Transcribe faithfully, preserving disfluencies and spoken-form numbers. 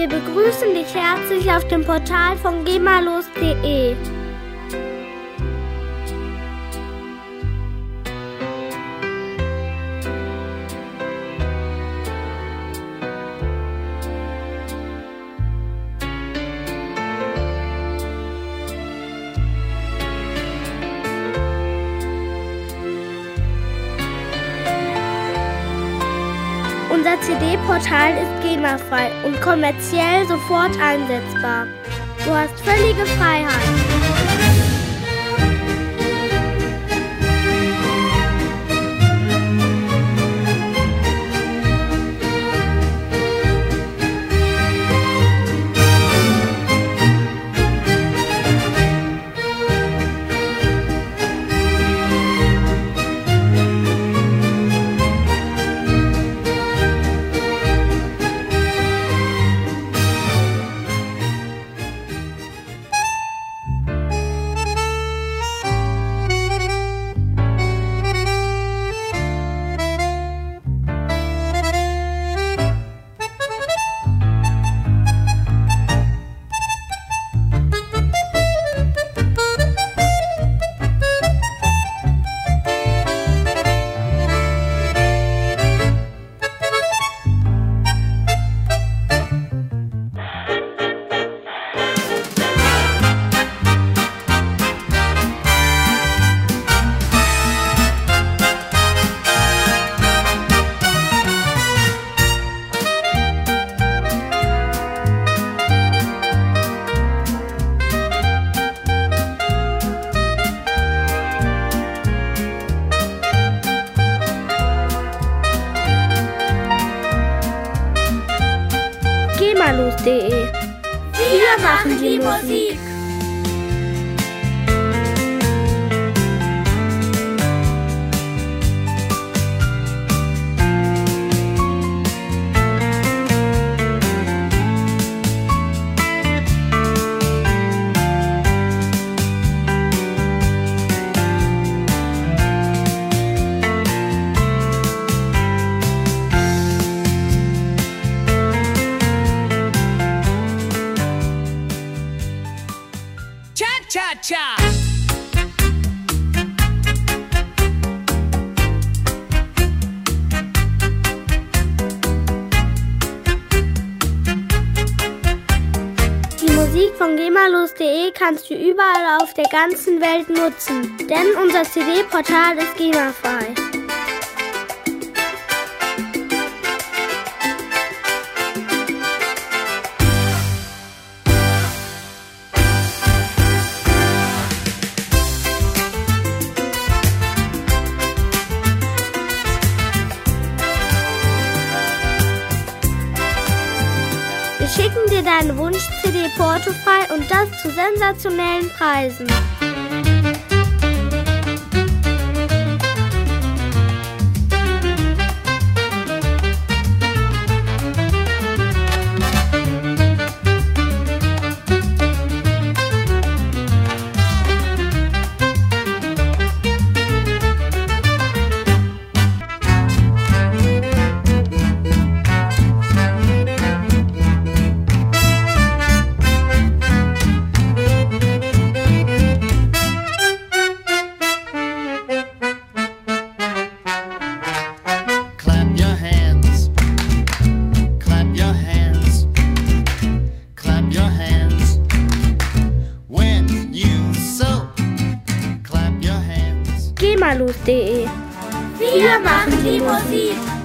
Wir begrüßen dich herzlich auf dem Portal von gemalos punkt de. Unser C D-Portal ist GEMA-frei und kommerziell sofort einsetzbar. Du hast völlige Freiheit. gemalos punkt de. Wir machen die Musik. Cha-cha! Die Musik von gemalos punkt de kannst du überall auf der ganzen Welt nutzen, denn unser C D-Portal ist GEMA-frei. Wir schicken dir deinen Wunsch-C D portofrei und das zu sensationellen Preisen. gemalos punkt de. Wir machen die Musik.